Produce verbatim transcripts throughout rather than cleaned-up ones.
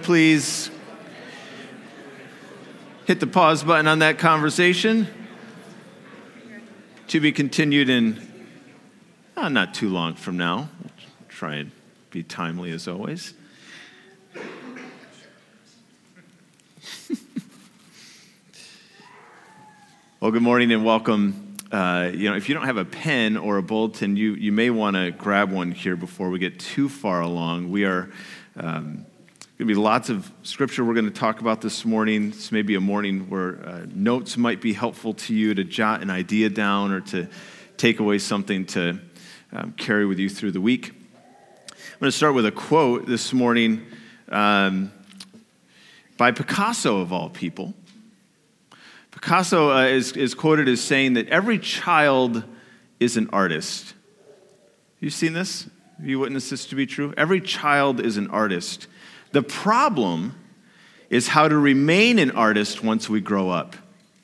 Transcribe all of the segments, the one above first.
please hit the pause button on that conversation? To be continued in uh, not too long from now. We'll try and be timely as always. Well, good morning and welcome. Uh, you know, if you don't have a pen or a bulletin, you, you may want to grab one here before we get too far along. We are um, going to be lots of scripture we're going to talk about this morning. This may be a morning where uh, notes might be helpful to you to jot an idea down or to take away something to um, carry with you through the week. I'm going to start with a quote this morning um, by Picasso, of all people. Picasso uh, is, is quoted as saying that every child is an artist. You've seen this? Have you witnessed this to be true? Every child is an artist. The problem is how to remain an artist once we grow up.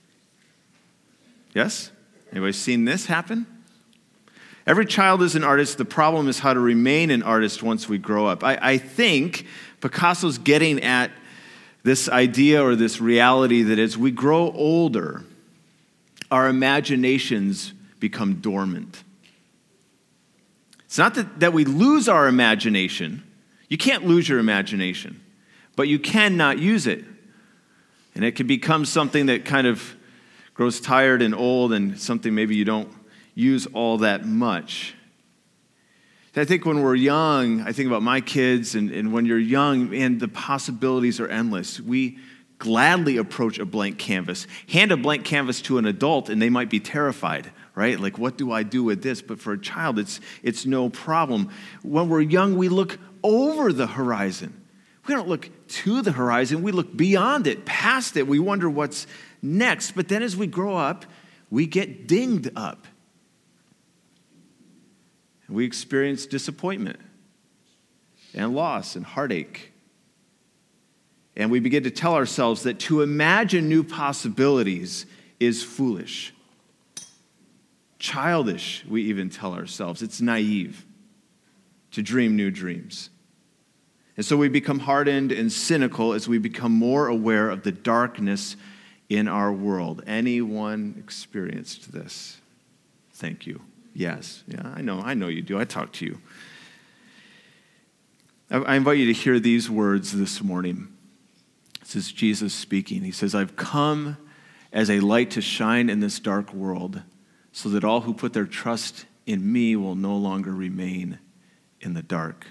Yes? Anybody seen this happen? Every child is an artist. The problem is how to remain an artist once we grow up. I, I think Picasso's getting at this idea or this reality that as we grow older, our imaginations become dormant. It's not that, that we lose our imagination. You can't lose your imagination, but you cannot use it. And it can become something that kind of grows tired and old and something maybe you don't use all that much. I think when we're young, I think about my kids, and, and when you're young, man, the possibilities are endless. We gladly approach a blank canvas. Hand a blank canvas to an adult, and they might be terrified, right? Like, what do I do with this? But for a child, it's it's no problem. When we're young, we look over the horizon. We don't look to the horizon. We look beyond it, past it. We wonder what's next. But then as we grow up, we get dinged up. We experience disappointment and loss and heartache. And we begin to tell ourselves that to imagine new possibilities is foolish. Childish, we even tell ourselves. It's naive to dream new dreams. And so we become hardened and cynical as we become more aware of the darkness in our world. Anyone experienced this? Thank you. Yes, yeah, I know, I know you do. I talk to you. I, I invite you to hear these words this morning. This is Jesus speaking. He says, I've come as a light to shine in this dark world so that all who put their trust in me will no longer remain in the dark.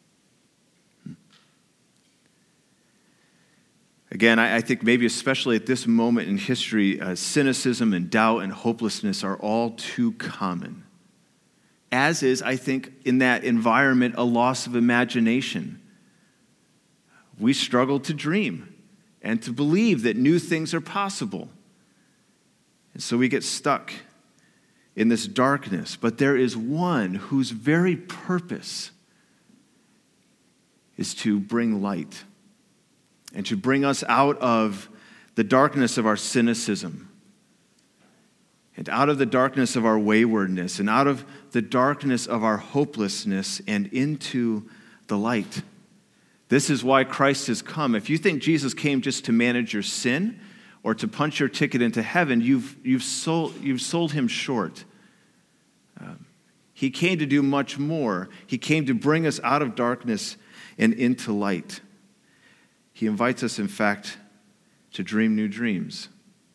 Again, I, I think maybe especially at this moment in history, uh, cynicism and doubt and hopelessness are all too common. As is, I think, in that environment, a loss of imagination. We struggle to dream and to believe that new things are possible. And so we get stuck in this darkness. But there is one whose very purpose is to bring light and to bring us out of the darkness of our cynicism, and out of the darkness of our waywardness, and out of the darkness of our hopelessness, and into the light. This is why Christ has come. If you think Jesus came just to manage your sin or to punch your ticket into heaven, you've, you've, sold, you've sold him short. Um, he came to do much more. He came to bring us out of darkness and into light. He invites us, in fact, to dream new dreams,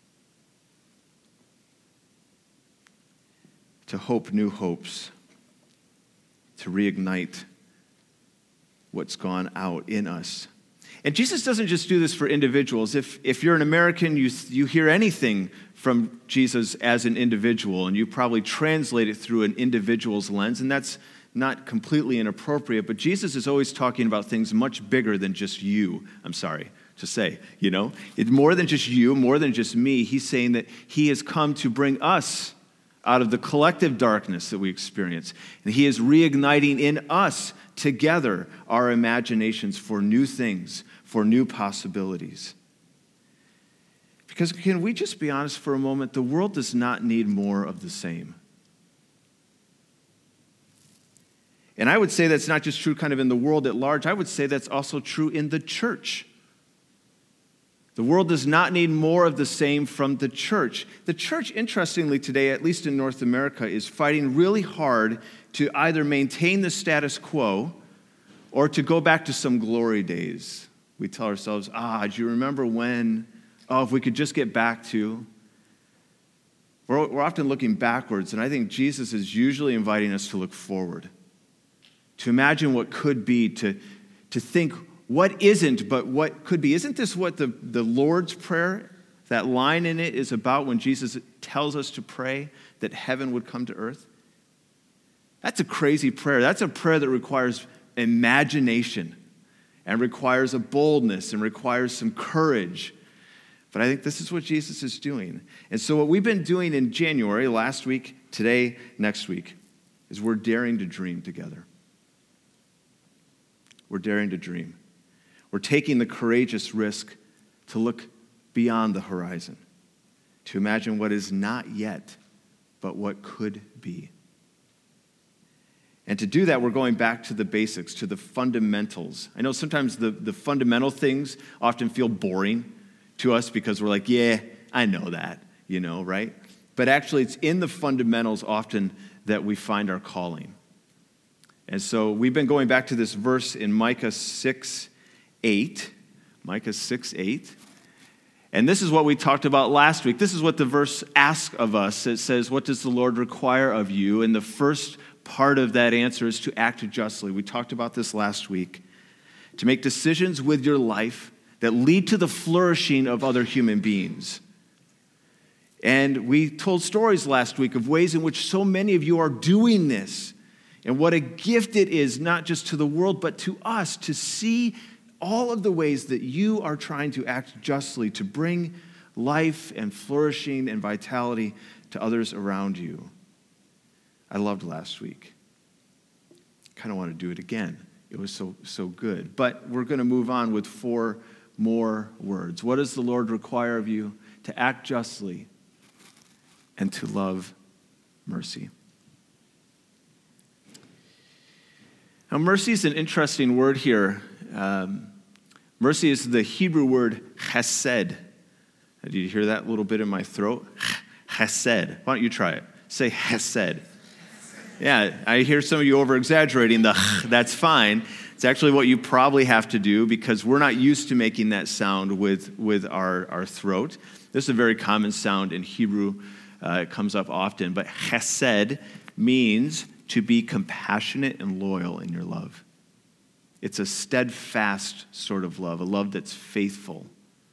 to hope new hopes, to reignite what's gone out in us. And Jesus doesn't just do this for individuals. If, if you're an American, you, you hear anything from Jesus as an individual, and you probably translate it through an individual's lens, and that's not completely inappropriate, but Jesus is always talking about things much bigger than just you. I'm sorry to say, you know. It's more than just you, more than just me. He's saying that he has come to bring us out of the collective darkness that we experience. And he is reigniting in us together our imaginations for new things, for new possibilities. Because can we just be honest for a moment? The world does not need more of the same. And I would say that's not just true kind of in the world at large. I would say that's also true in the church The world does not need more of the same from the church. The church, interestingly today, at least in North America, is fighting really hard to either maintain the status quo or to go back to some glory days. We tell ourselves, ah, do you remember when? Oh, if we could just get back to. We're, we're often looking backwards, and I think Jesus is usually inviting us to look forward, to imagine what could be, to, to think what isn't, but what could be. Isn't this what the, the Lord's Prayer, that line in it, is about when Jesus tells us to pray that heaven would come to earth? That's a crazy prayer. That's a prayer that requires imagination and requires a boldness and requires some courage. But I think this is what Jesus is doing. And so what we've been doing in January, last week, today, next week, is we're daring to dream together. We're daring to dream. We're taking the courageous risk to look beyond the horizon, to imagine what is not yet, but what could be. And to do that, we're going back to the basics, to the fundamentals. I know sometimes the, the fundamental things often feel boring to us because we're like, yeah, I know that, you know, right? But actually, it's in the fundamentals often that we find our calling. And so we've been going back to this verse in Micah six eight. Micah six eight. And this is what we talked about last week. This is what the verse asks of us. It says, what does the Lord require of you? And the first part of that answer is to act justly. We talked about this last week. To make decisions with your life that lead to the flourishing of other human beings. And we told stories last week of ways in which so many of you are doing this. And what a gift it is, not just to the world, but to us, to see all of the ways that you are trying to act justly, to bring life and flourishing and vitality to others around you. I loved last week. Kind of want to do it again. It was so, so good. But we're going to move on with four more words. What does the Lord require of you? To act justly and to love mercy. Now, mercy is an interesting word here. Um, mercy is the Hebrew word chesed. Did you hear that little bit in my throat? Chesed. Why don't you try it? Say chesed. Yeah, I hear some of you over-exaggerating the that's fine. It's actually what you probably have to do because we're not used to making that sound with, with our, our throat. This is a very common sound in Hebrew. Uh, it comes up often. But chesed means to be compassionate and loyal in your love. It's a steadfast sort of love, a love that's faithful.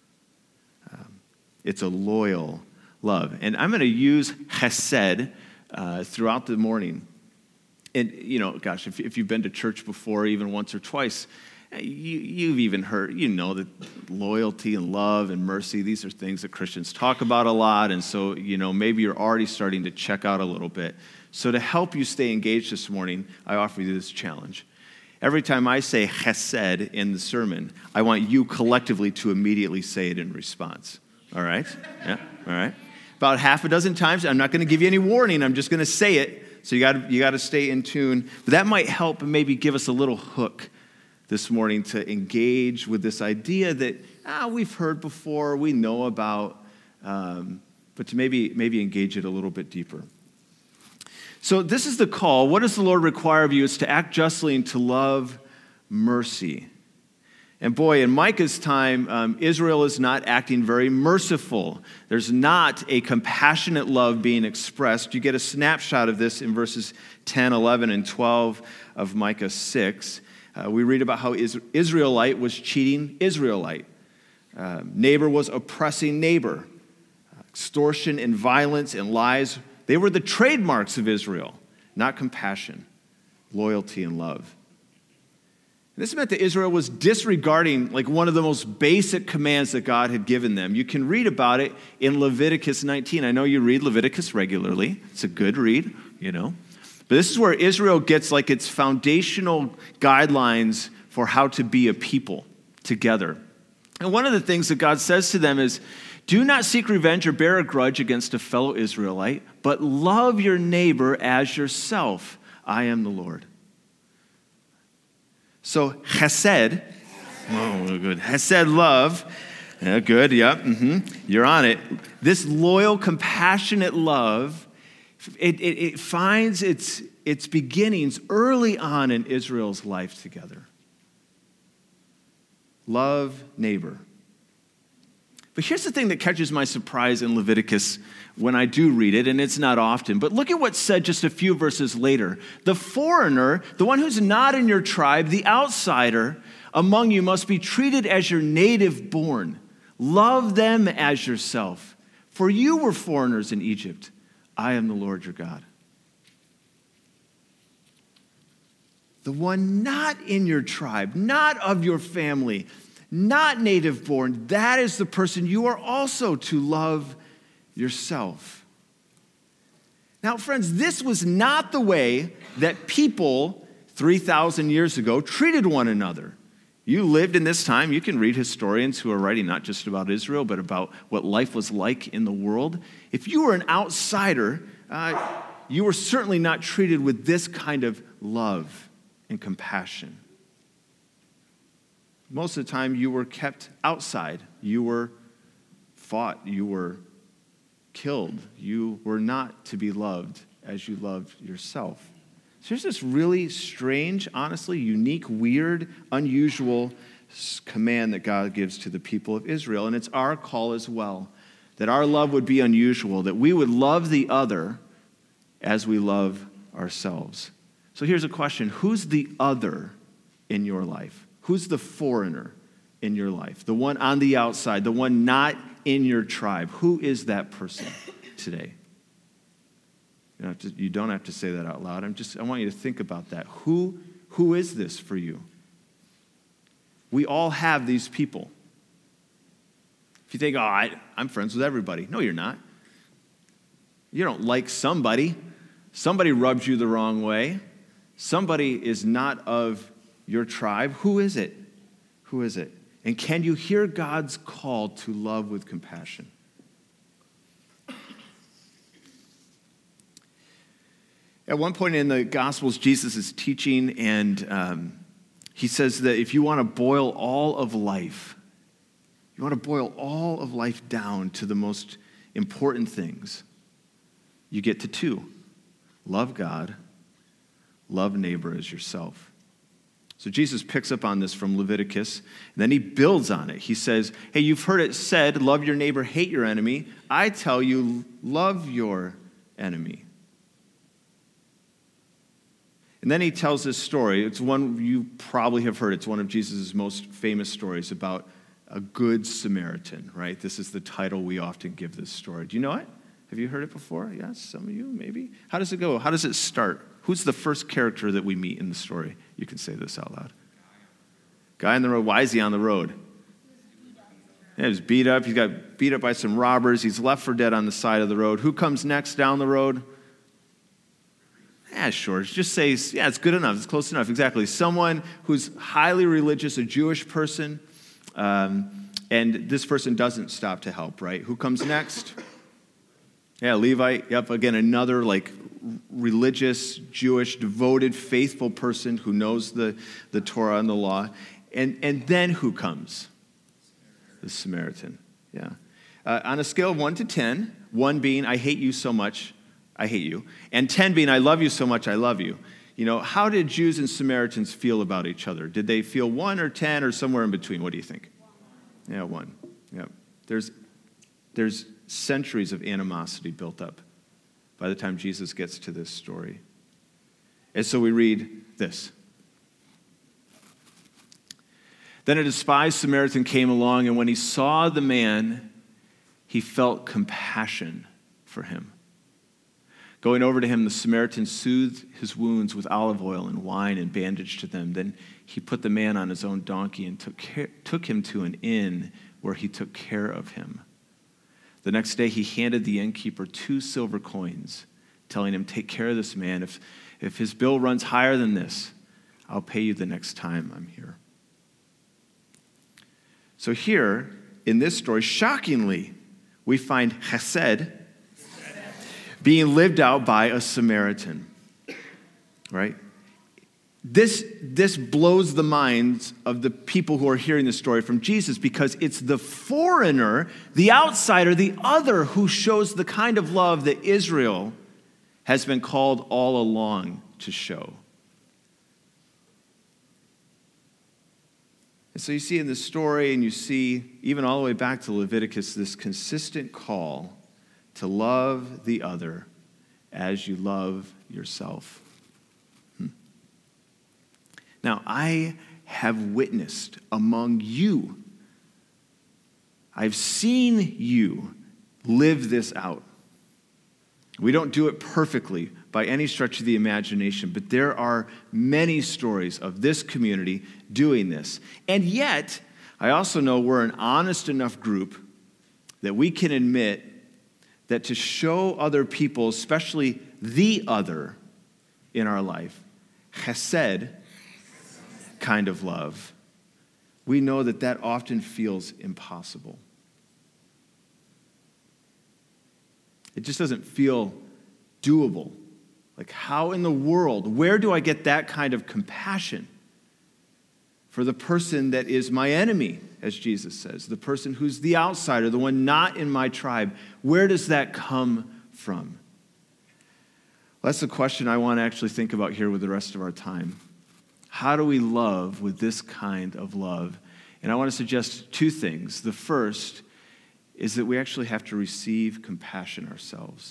Um, it's a loyal love. And I'm going to use chesed uh, throughout the morning. And, you know, gosh, if, if you've been to church before, even once or twice, you, you've even heard, you know, that loyalty and love and mercy, these are things that Christians talk about a lot. And so, you know, maybe you're already starting to check out a little bit. So to help you stay engaged this morning, I offer you this challenge. Every time I say chesed in the sermon, I want you collectively to immediately say it in response. All right? Yeah, all right. About half a dozen times. I'm not going to give you any warning. I'm just going to say it. So you got you got to stay in tune. But that might help and maybe give us a little hook this morning to engage with this idea that ah, we've heard before, we know about, um, but to maybe maybe engage it a little bit deeper. So this is the call. What does the Lord require of you? Is to act justly and to love mercy. And boy, in Micah's time, um, Israel is not acting very merciful. There's not a compassionate love being expressed. You get a snapshot of this in verses ten, eleven, and twelve of Micah six. Uh, we read about how Israelite was cheating Israelite. Uh, neighbor was oppressing neighbor. Uh, extortion and violence and lies, they were the trademarks of Israel, not compassion, loyalty, and love. This meant that Israel was disregarding like one of the most basic commands that God had given them. You can read about it in Leviticus nineteen. I know you read Leviticus regularly. It's a good read, you know. But this is where Israel gets like its foundational guidelines for how to be a people together. And one of the things that God says to them is, do not seek revenge or bear a grudge against a fellow Israelite, but love your neighbor as yourself. I am the Lord. So chesed, oh, good. Chesed love, Yeah, good, yep, mm-hmm. You're on it. This loyal, compassionate love, it, it, it finds its, its beginnings early on in Israel's life together. Love neighbor. But here's the thing that catches my surprise in Leviticus when I do read it, and it's not often. But look at what's said just a few verses later. The foreigner, the one who's not in your tribe, the outsider among you must be treated as your native born. Love them as yourself. For you were foreigners in Egypt. I am the Lord your God. The one not in your tribe, not of your family, not native born, that is the person you are also to love yourself. Now, friends, this was not the way that people three thousand years ago treated one another. You lived in this time. You can read historians who are writing not just about Israel, but about what life was like in the world. If you were an outsider, uh, you were certainly not treated with this kind of love and compassion. Most of the time, you were kept outside. You were fought. You were killed. You were not to be loved as you loved yourself. So there's this really strange, honestly, unique, weird, unusual command that God gives to the people of Israel. And it's our call as well, that our love would be unusual, that we would love the other as we love ourselves. So here's a question. Who's the other in your life? Who's the foreigner in your life? The one on the outside, the one not in your tribe. Who is that person today? You don't have to, you don't have to say that out loud. I'm just, I want you to think about that. Who, who is this for you? We all have these people. If you think, oh, I, I'm friends with everybody. No, you're not. You don't like somebody. Somebody rubs you the wrong way. Somebody is not of your tribe. Who is it? Who is it? And can you hear God's call to love with compassion? At one point in the Gospels, Jesus is teaching, and um, he says that if you want to boil all of life, you want to boil all of life down to the most important things, you get to two. Love God, love neighbor as yourself. So Jesus picks up on this from Leviticus, and then he builds on it. He says, hey, you've heard it said, love your neighbor, hate your enemy. I tell you, love your enemy. And then he tells this story. It's one you probably have heard. It's one of Jesus' most famous stories about a good Samaritan, right? This is the title we often give this story. Do you know it? Have you heard it before? Yes, some of you, maybe. How does it go? How does it start? Who's the first character that we meet in the story? You can say this out loud. Guy on the road. Why is he on the road? Yeah, he's beat up. He got beat up by some robbers. He's left for dead on the side of the road. Who comes next down the road? Yeah, sure. Just say, yeah, it's good enough. It's close enough. Exactly. Someone who's highly religious, a Jewish person, um, and this person doesn't stop to help, right? Who comes next? Yeah, Levite. Yep, again, another like religious, Jewish, devoted, faithful person who knows the, the Torah and the law. And, and then who comes? The Samaritan. Yeah. Uh, on a scale of one to ten, one being, I hate you so much, I hate you. And ten being, I love you so much, I love you. You know, how did Jews and Samaritans feel about each other? Did they feel one or ten or somewhere in between? What do you think? Yeah, one. Yeah. There's, there's centuries of animosity built up by the time Jesus gets to this story. And so we read this. Then a despised Samaritan came along, and when he saw the man, he felt compassion for him. Going over to him, the Samaritan soothed his wounds with olive oil and wine and bandaged them. Then he put the man on his own donkey and took care, took him to an inn where he took care of him. The next day he handed the innkeeper two silver coins, telling him, take care of this man. If, if his bill runs higher than this, I'll pay you the next time I'm here. So here, in this story, shockingly, we find chesed being lived out by a Samaritan, right? This, this blows the minds of the people who are hearing the story from Jesus, because it's the foreigner, the outsider, the other, who shows the kind of love that Israel has been called all along to show. And so you see in the story, and you see even all the way back to Leviticus, this consistent call to love the other as you love yourself. Hmm. Now, I have witnessed among you, I've seen you live this out. We don't do it perfectly by any stretch of the imagination, but there are many stories of this community doing this. And yet, I also know we're an honest enough group that we can admit that to show other people, especially the other in our life, chesed kind of love, we know that that often feels impossible. It just doesn't feel doable. Like, how in the world, where do I get that kind of compassion for the person that is my enemy, as Jesus says, the person who's the outsider, the one not in my tribe? Where does that come from? Well, that's the question I want to actually think about here with the rest of our time. How do we love with this kind of love? And I want to suggest two things. The first is that we actually have to receive compassion ourselves.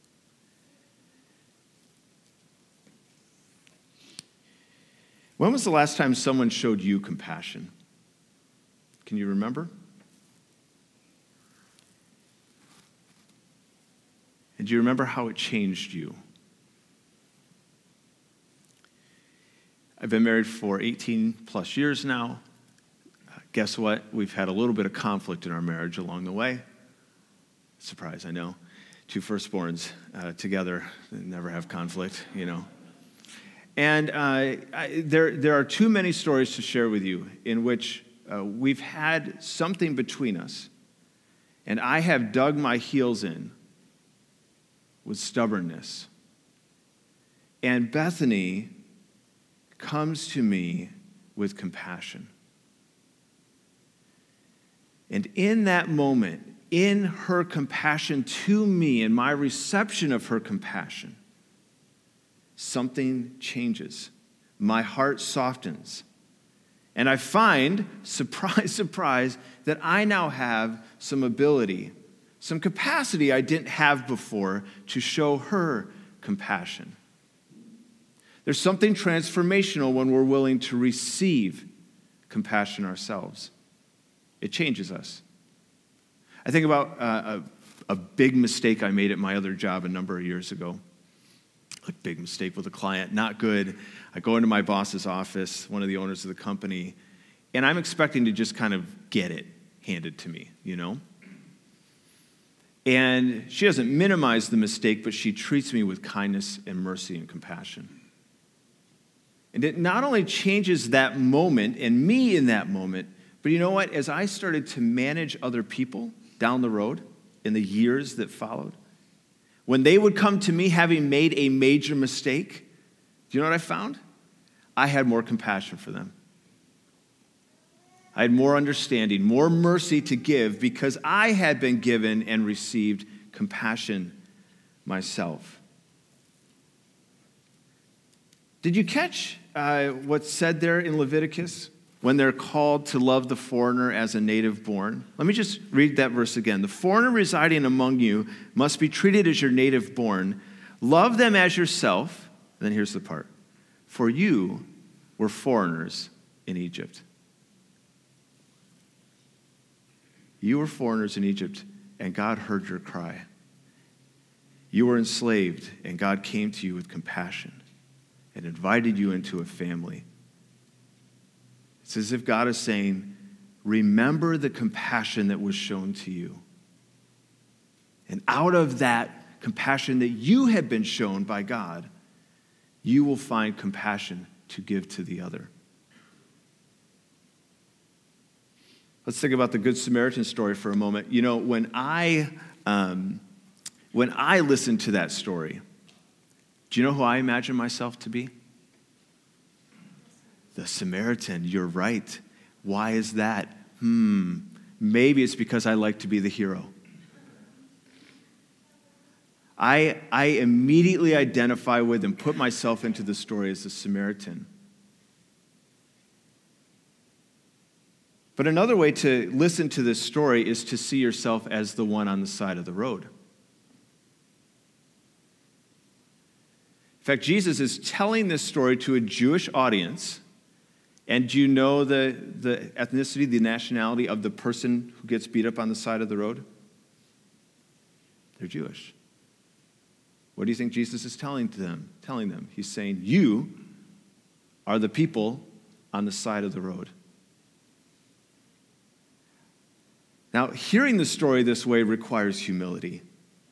When was the last time someone showed you compassion? Can you remember? And do you remember how it changed you? I've been married for eighteen plus years now. Guess what? We've had a little bit of conflict in our marriage along the way. Surprise, I know. Two firstborns uh, together never have conflict, you know. And uh, I, there, there are too many stories to share with you in which uh, we've had something between us, and I have dug my heels in with stubbornness. And Bethany comes to me with compassion. And in that moment, in her compassion to me and my reception of her compassion, something changes. My heart softens. And I find, surprise, surprise, that I now have some ability, some capacity I didn't have before to show her compassion. There's something transformational when we're willing to receive compassion ourselves. It changes us. I think about uh, a, a big mistake I made at my other job a number of years ago. Like, big mistake with a client, not good. I go into my boss's office, one of the owners of the company, and I'm expecting to just kind of get it handed to me, you know? And she doesn't minimize the mistake, but she treats me with kindness and mercy and compassion. And it not only changes that moment and me in that moment, but you know what? As I started to manage other people down the road in the years that followed, when they would come to me having made a major mistake, do you know what I found? I had more compassion for them. I had more understanding, more mercy to give, because I had been given and received compassion myself. Did you catch uh, what's said there in Leviticus when they're called to love the foreigner as a native born? Let me just read that verse again. The foreigner residing among you must be treated as your native born. Love them as yourself. And then here's the part. For you were foreigners in Egypt. You were foreigners in Egypt, and God heard your cry. You were enslaved, and God came to you with compassion and invited you into a family. It's as if God is saying, remember the compassion that was shown to you. And out of that compassion that you have been shown by God, you will find compassion to give to the other. Let's think about the Good Samaritan story for a moment. You know, when I um, when I listen to that story, do you know who I imagine myself to be? The Samaritan, you're right. Why is that? Hmm, maybe it's because I like to be the hero. I, I immediately identify with and put myself into the story as the Samaritan. But another way to listen to this story is to see yourself as the one on the side of the road. In fact, Jesus is telling this story to a Jewish audience. And do you know the, the ethnicity, the nationality of the person who gets beat up on the side of the road? They're Jewish. What do you think Jesus is telling to them? Telling them, he's saying, you are the people on the side of the road. Now, hearing the story this way requires humility.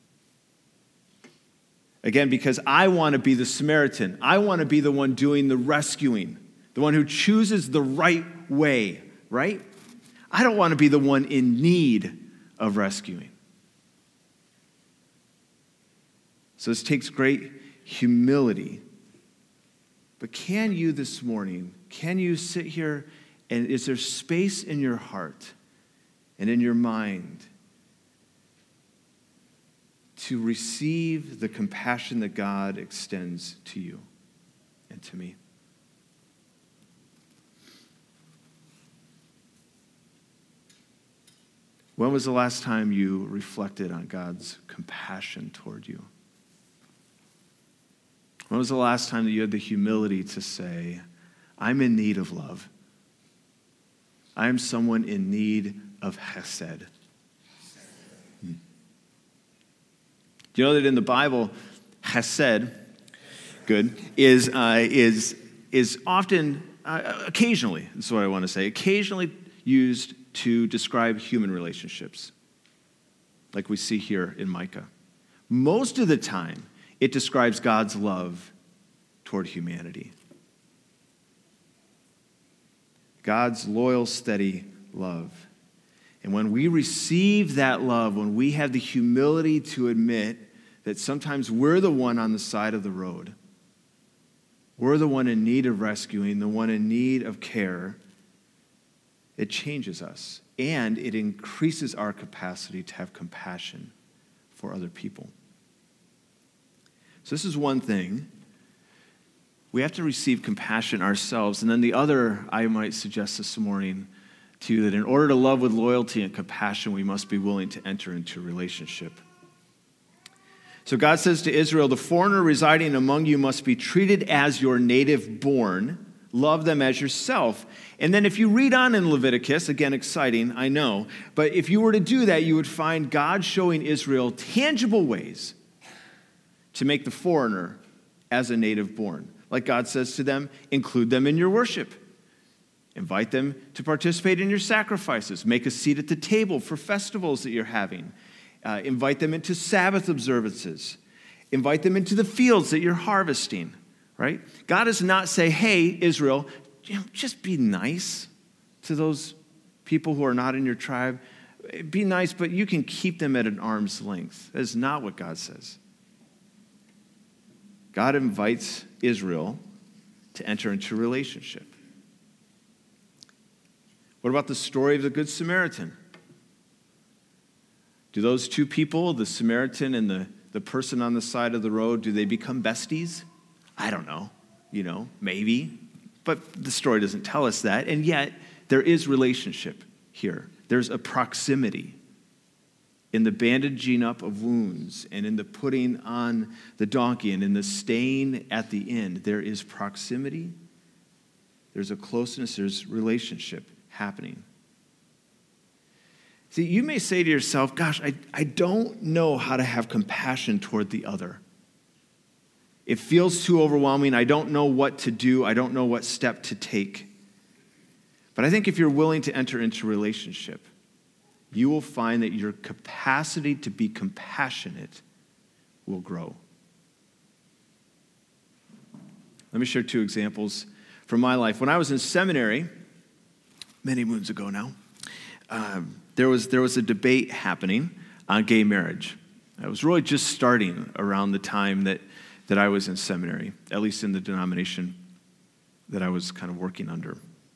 Again, because I want to be the Samaritan. I want to be the one doing the rescuing, the one who chooses the right way, right? I don't want to be the one in need of rescuing. So this takes great humility. But can you this morning, can you sit here and is there space in your heart and in your mind to receive the compassion that God extends to you and to me? When was the last time you reflected on God's compassion toward you? When was the last time that you had the humility to say, I'm in need of love. I am someone in need of chesed. Hmm. Do you know that in the Bible, chesed, good, is, uh, is, is often, uh, occasionally, that's what I want to say, occasionally used to describe human relationships, like we see here in Micah. Most of the time, it describes God's love toward humanity. God's loyal, steady love. And when we receive that love, when we have the humility to admit that sometimes we're the one on the side of the road, we're the one in need of rescuing, the one in need of care, it changes us. And it increases our capacity to have compassion for other people. So this is one thing. We have to receive compassion ourselves. And then the other, I might suggest this morning to you, that in order to love with loyalty and compassion, we must be willing to enter into a relationship. So God says to Israel, the foreigner residing among you must be treated as your native born. Love them as yourself. And then if you read on in Leviticus, again, exciting, I know, but if you were to do that, you would find God showing Israel tangible ways to make the foreigner as a native born. Like God says to them, include them in your worship. Invite them to participate in your sacrifices. Make a seat at the table for festivals that you're having. Uh, invite them into Sabbath observances. Invite them into the fields that you're harvesting, right? God does not say, hey, Israel, just be nice to those people who are not in your tribe. Be nice, but you can keep them at an arm's length. That is not what God says. God invites Israel to enter into a relationship. What about the story of the Good Samaritan? Do those two people, the Samaritan and the, the person on the side of the road, do they become besties? I don't know. You know, maybe. But the story doesn't tell us that. And yet, there is relationship here. There's a proximity in the bandaging up of wounds and in the putting on the donkey and in the staying at the inn. There is proximity. There's a closeness. There's relationship happening. See, you may say to yourself, gosh, I, I don't know how to have compassion toward the other. It feels too overwhelming. I don't know what to do. I don't know what step to take. But I think if you're willing to enter into a relationship, you will find that your capacity to be compassionate will grow. Let me share two examples from my life. When I was in seminary, many moons ago now, um, there was there was a debate happening on gay marriage. It was really just starting around the time that, that I was in seminary, at least in the denomination that I was kind of working under.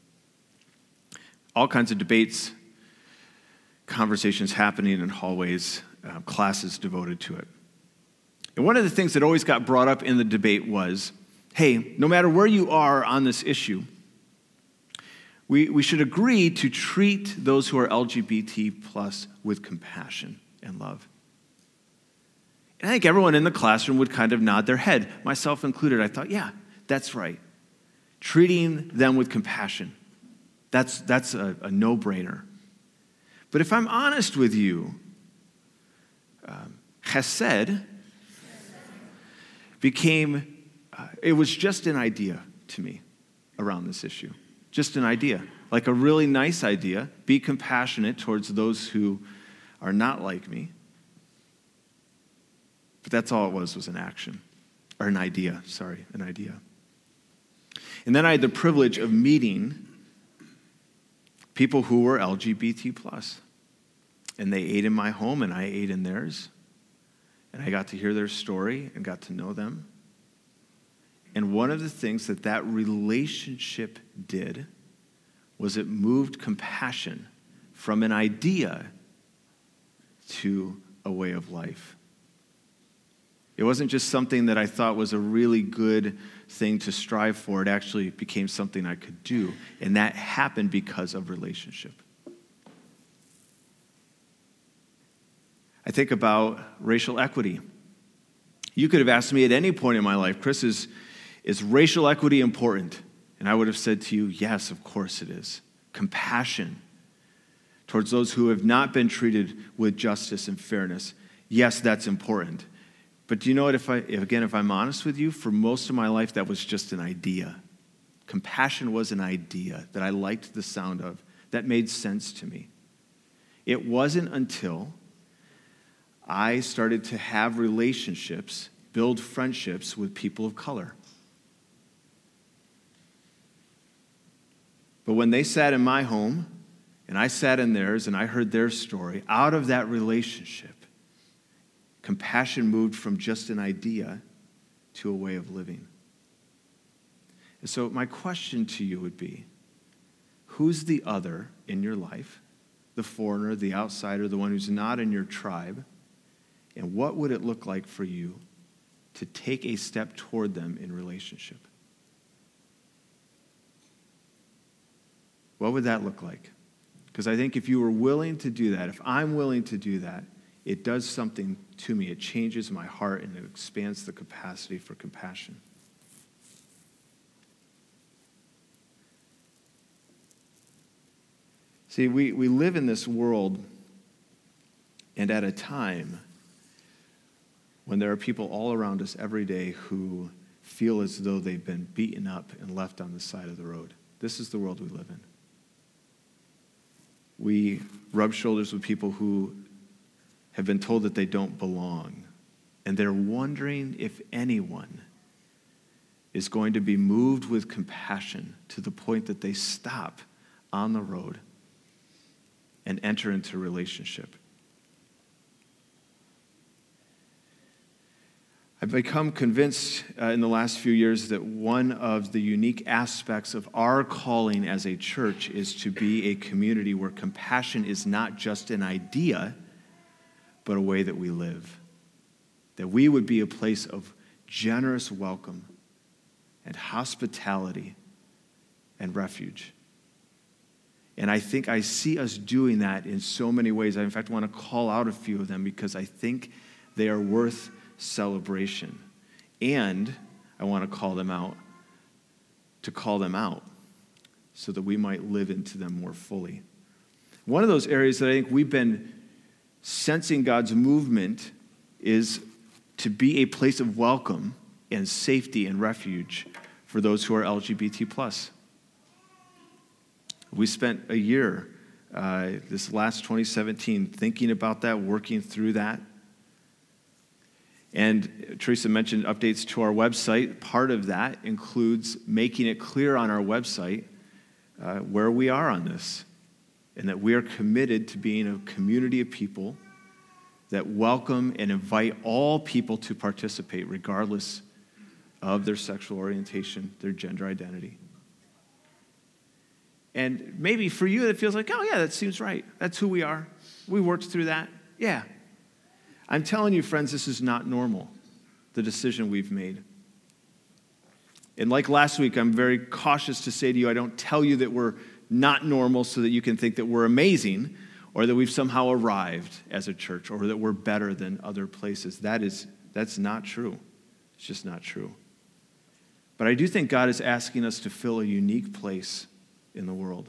All kinds of debates, conversations happening in hallways, uh, classes devoted to it. And one of the things that always got brought up in the debate was, hey, no matter where you are on this issue, we, we should agree to treat those who are L G B T plus with compassion and love. And I think everyone in the classroom would kind of nod their head, myself included. I thought, yeah, that's right. Treating them with compassion, that's, that's a, a no-brainer. But if I'm honest with you, um, chesed became, uh, it was just an idea to me around this issue. Just an idea, like a really nice idea. Be compassionate towards those who are not like me. But that's all it was, was an action, or an idea, sorry, an idea. And then I had the privilege of meeting people who were L G B T plus. And they ate in my home, and I ate in theirs. And I got to hear their story and got to know them. And one of the things that that relationship did was it moved compassion from an idea to a way of life. It wasn't just something that I thought was a really good thing to strive for. It actually became something I could do. And that happened because of relationship. I think about racial equity. You could have asked me at any point in my life, Chris, is, is racial equity important? And I would have said to you, yes, of course it is. Compassion towards those who have not been treated with justice and fairness. Yes, that's important. But do you know what, if I, if, again, if I'm honest with you, for most of my life, that was just an idea. Compassion was an idea that I liked the sound of, that made sense to me. It wasn't until I started to have relationships, build friendships with people of color. But when they sat in my home, and I sat in theirs, and I heard their story, out of that relationship, compassion moved from just an idea to a way of living. And so my question to you would be, who's the other in your life? The foreigner, the outsider, the one who's not in your tribe? And what would it look like for you to take a step toward them in relationship? What would that look like? Because I think if you were willing to do that, if I'm willing to do that, it does something to me. It changes my heart and it expands the capacity for compassion. See, we, we live in this world and at a time when there are people all around us every day who feel as though they've been beaten up and left on the side of the road. This is the world we live in. We rub shoulders with people who have been told that they don't belong, and they're wondering if anyone is going to be moved with compassion to the point that they stop on the road and enter into relationship. I've become convinced uh, in the last few years that one of the unique aspects of our calling as a church is to be a community where compassion is not just an idea, but a way that we live. That we would be a place of generous welcome and hospitality and refuge. And I think I see us doing that in so many ways. I, in fact, want to call out a few of them because I think they are worth celebration. And I want to call them out, to call them out so that we might live into them more fully. One of those areas that I think we've been sensing God's movement is to be a place of welcome and safety and refuge for those who are L G B T plus. We spent a year, uh, this last twenty seventeen, thinking about that, working through that. And Teresa mentioned updates to our website. Part of that includes making it clear on our website uh, where we are on this, and that we are committed to being a community of people that welcome and invite all people to participate, regardless of their sexual orientation, their gender identity. And maybe for you, it feels like, oh, yeah, that seems right. That's who we are. We worked through that. Yeah. I'm telling you, friends, this is not normal, the decision we've made. And like last week, I'm very cautious to say to you, I don't tell you that we're not normal so that you can think that we're amazing or that we've somehow arrived as a church or that we're better than other places. That is, that's not true. It's just not true. But I do think God is asking us to fill a unique place in the world.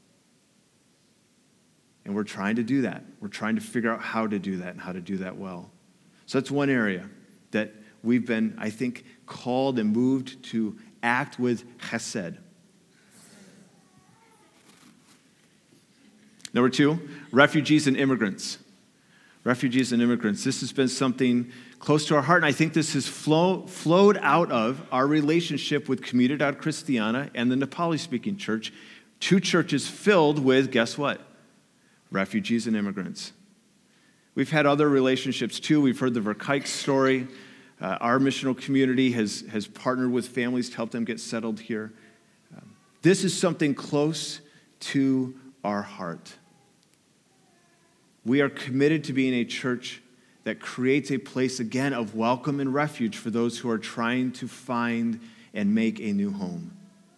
And we're trying to do that. We're trying to figure out how to do that and how to do that well. So that's one area that we've been, I think, called and moved to act with chesed. Number two, refugees and immigrants. Refugees and immigrants. This has been something close to our heart, and I think this has flow, flowed out of our relationship with Comunidad Cristiana and the Nepali-speaking church, two churches filled with, guess what? Refugees and immigrants. We've had other relationships too. We've heard the Verkijk story. Uh, our missional community has, has partnered with families to help them get settled here. Um, this is something close to our heart. We are committed to being a church that creates a place, again, of welcome and refuge for those who are trying to find and make a new home.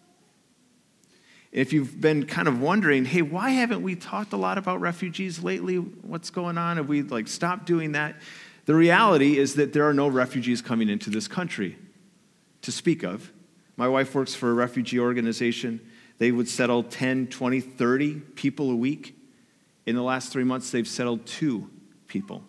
If you've been kind of wondering, hey, why haven't we talked a lot about refugees lately? What's going on? Have we like stopped doing that? The reality is that there are no refugees coming into this country to speak of. My wife works for a refugee organization. They would settle ten, twenty, thirty people a week. In the last three months, they've settled two people.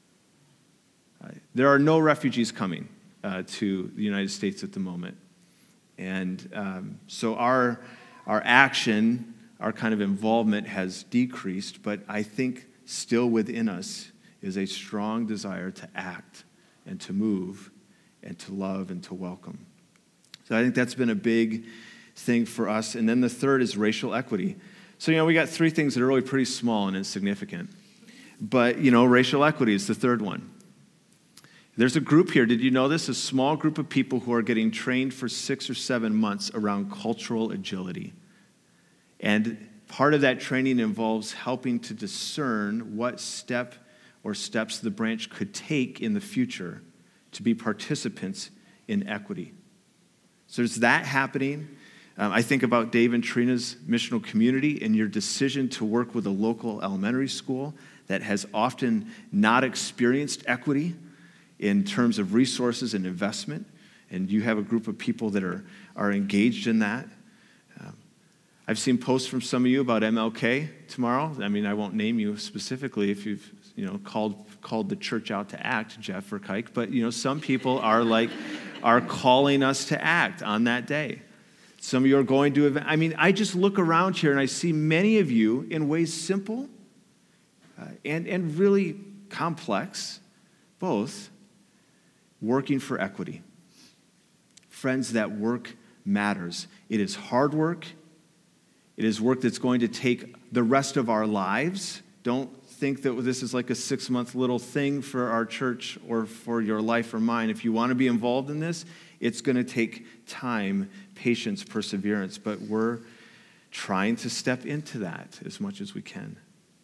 Uh, there are no refugees coming uh, to the United States at the moment. And um, so our, our action, our kind of involvement has decreased, but I think still within us is a strong desire to act and to move and to love and to welcome. So I think that's been a big thing for us. And then the third is racial equity. So, you know, we got three things that are really pretty small and insignificant. But, you know, racial equity is the third one. There's a group here, did you know this? A small group of people who are getting trained for six or seven months around cultural agility. And part of that training involves helping to discern what step or steps the branch could take in the future to be participants in equity. So there's that happening. Um, I think about Dave and Trina's missional community and your decision to work with a local elementary school that has often not experienced equity in terms of resources and investment, and you have a group of people that are, are engaged in that. Um, I've seen posts from some of you about M L K tomorrow. I mean, I won't name you specifically if you've you know called called the church out to act, Jeff or Kike, but you know some people are like are calling us to act on that day. Some of you are going to, I mean, I just look around here and I see many of you in ways simple uh, and, and really complex, both, working for equity. Friends, that work matters. It is hard work. It is work that's going to take the rest of our lives. Don't think that this is like a six-month little thing for our church or for your life or mine. If you want to be involved in this, it's going to take time, patience, perseverance, but we're trying to step into that as much as we can.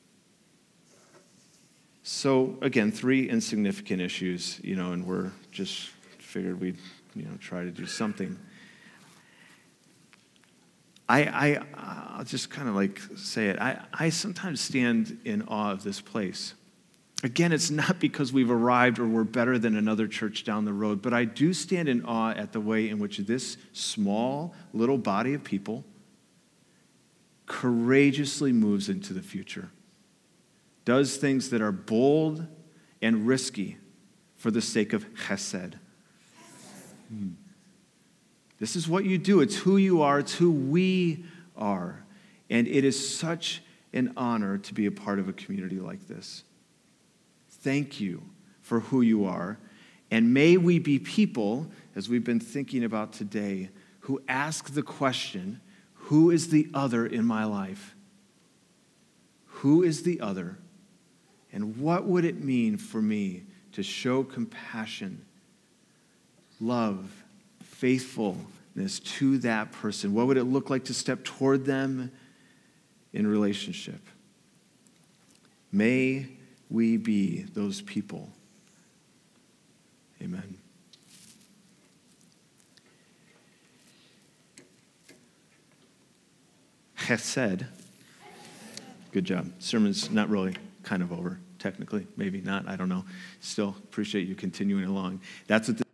So, again, three insignificant issues, you know, and we're just figured we'd, you know, try to do something. I, I, I'll just kind of like say it. I, I sometimes stand in awe of this place. Again, it's not because we've arrived or we're better than another church down the road, but I do stand in awe at the way in which this small little body of people courageously moves into the future, does things that are bold and risky for the sake of chesed. Hmm. This is what you do. It's who you are. It's who we are. And it is such an honor to be a part of a community like this. Thank you for who you are. And may we be people, as we've been thinking about today, who ask the question, who is the other in my life? Who is the other? And what would it mean for me to show compassion, love, faithfulness to that person? What would it look like to step toward them in relationship. May we be those people. Amen. Chesed. Good job. Sermon's not really kind of over, technically. Maybe not. I don't know. Still appreciate you continuing along. That's what